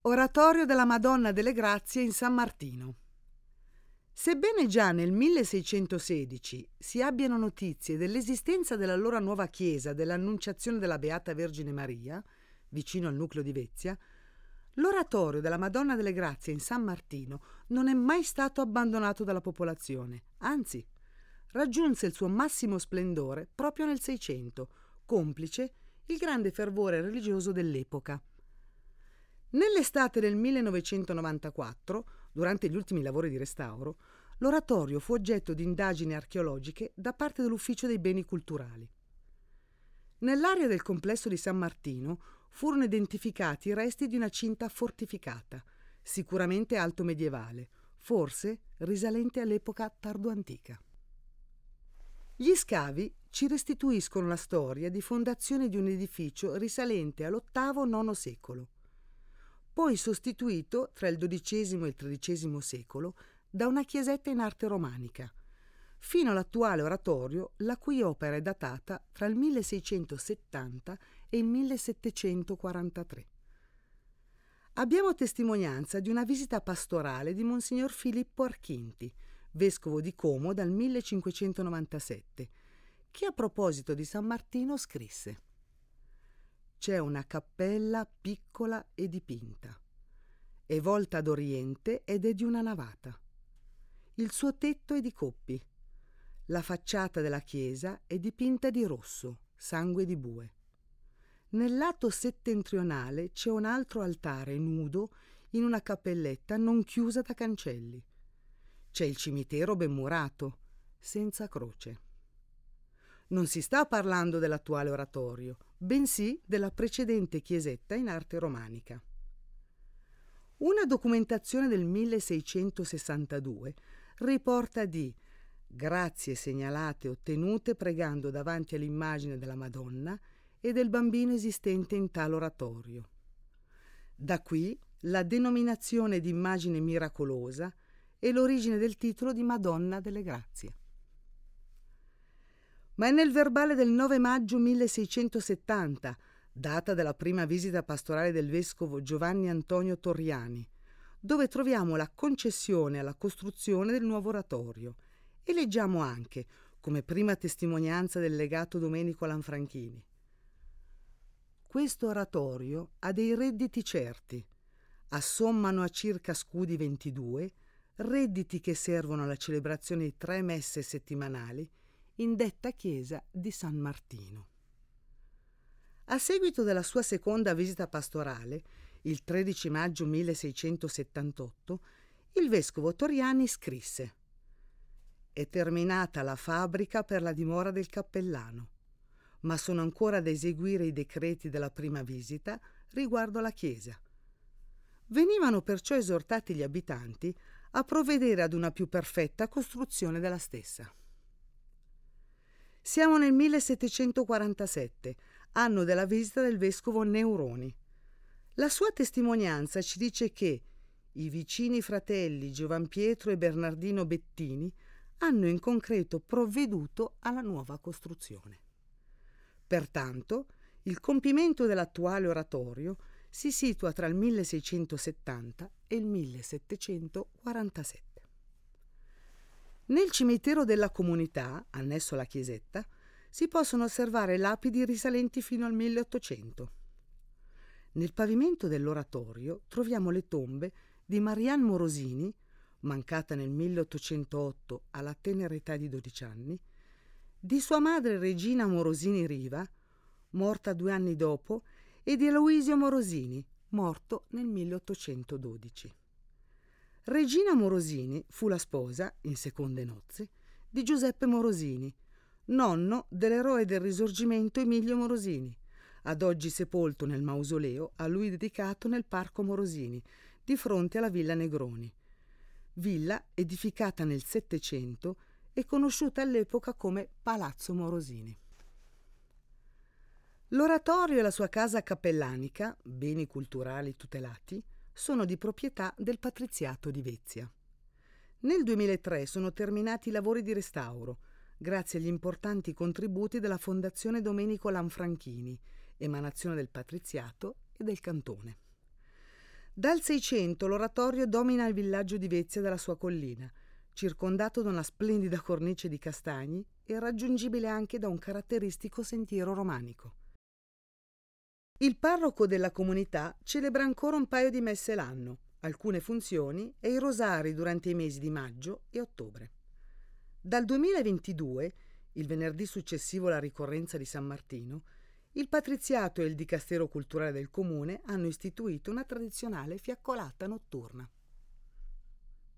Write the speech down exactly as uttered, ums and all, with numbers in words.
Oratorio della Madonna delle Grazie in San Martino. Sebbene già nel milleseicentosedici si abbiano notizie dell'esistenza dell'allora nuova chiesa dell'Annunciazione della Beata Vergine Maria, vicino al nucleo di Vezia, l'oratorio della Madonna delle Grazie in San Martino non è mai stato abbandonato dalla popolazione, anzi, raggiunse il suo massimo splendore proprio nel Seicento, complice il grande fervore religioso dell'epoca. Nell'estate del millenovecentonovantaquattro, durante gli ultimi lavori di restauro, l'oratorio fu oggetto di indagini archeologiche da parte dell'Ufficio dei Beni Culturali. Nell'area del complesso di San Martino furono identificati i resti di una cinta fortificata, sicuramente alto medievale, forse risalente all'epoca tardo-antica. Gli scavi ci restituiscono la storia di fondazione di un edificio risalente all'ottavo nono secolo, poi sostituito tra il dodicesimo e il tredicesimo secolo da una chiesetta in arte romanica, fino all'attuale oratorio, la cui opera è datata tra il milleseicentosettanta e il millesettecentoquarantatré. Abbiamo testimonianza di una visita pastorale di Monsignor Filippo Archinti, vescovo di Como dal millecinquecentonovantasette, che a proposito di San Martino scrisse: «C'è una cappella piccola e dipinta. È volta ad oriente ed è di una navata. Il suo tetto è di coppi. La facciata della chiesa è dipinta di rosso, sangue di bue. Nel lato settentrionale c'è un altro altare nudo in una cappelletta non chiusa da cancelli. C'è il cimitero ben murato, senza croce». Non si sta parlando dell'attuale oratorio, bensì della precedente chiesetta in arte romanica. Una documentazione del milleseicentosessantadue riporta di grazie segnalate ottenute pregando davanti all'immagine della Madonna e del bambino esistente in tale oratorio. Da qui la denominazione di immagine miracolosa e l'origine del titolo di Madonna delle Grazie. Ma è nel verbale del nove maggio milleseicentosettanta, data della prima visita pastorale del vescovo Giovanni Antonio Torriani, dove troviamo la concessione alla costruzione del nuovo oratorio e leggiamo anche, come prima testimonianza del legato Domenico Lanfranchini: «Questo oratorio ha dei redditi certi, assommano a circa scudi ventidue, redditi che servono alla celebrazione di tre messe settimanali in detta chiesa di San Martino». A seguito della sua seconda visita pastorale, il tredici maggio milleseicentosettantotto, il vescovo Torriani scrisse: «È terminata la fabbrica per la dimora del cappellano, ma sono ancora da eseguire i decreti della prima visita riguardo alla chiesa». Venivano perciò esortati gli abitanti a provvedere ad una più perfetta costruzione della stessa. Siamo nel millesettecentoquarantasette, anno della visita del vescovo Neuroni. La sua testimonianza ci dice che i vicini fratelli Giovanpietro e Bernardino Bettini hanno in concreto provveduto alla nuova costruzione. Pertanto, il compimento dell'attuale oratorio si situa tra il milleseicentosettanta e il millesettecentoquarantasette. Nel cimitero della comunità, annesso alla chiesetta, si possono osservare lapidi risalenti fino al milleottocento. Nel pavimento dell'oratorio troviamo le tombe di Marianne Morosini, mancata nel milleottocentootto alla tenera età di dodici anni, di sua madre Regina Morosini Riva, morta due anni dopo, e di Aloisio Morosini, morto nel milleottocentododici. Regina Morosini fu la sposa, in seconde nozze, di Giuseppe Morosini, nonno dell'eroe del Risorgimento Emilio Morosini, ad oggi sepolto nel mausoleo a lui dedicato nel Parco Morosini, di fronte alla Villa Negroni, villa edificata nel Settecento e conosciuta all'epoca come Palazzo Morosini. L'oratorio e la sua casa cappellanica, beni culturali tutelati, sono di proprietà del patriziato di Vezia. Nel duemilatré sono terminati i lavori di restauro, grazie agli importanti contributi della Fondazione Domenico Lanfranchini, emanazione del patriziato e del cantone. Dal Seicento l'oratorio domina il villaggio di Vezia dalla sua collina, circondato da una splendida cornice di castagni e raggiungibile anche da un caratteristico sentiero romanico. Il parroco della comunità celebra ancora un paio di messe l'anno, alcune funzioni e i rosari durante i mesi di maggio e ottobre. Dal duemilaventidue, il venerdì successivo alla ricorrenza di San Martino, il patriziato e il dicastero culturale del comune hanno istituito una tradizionale fiaccolata notturna.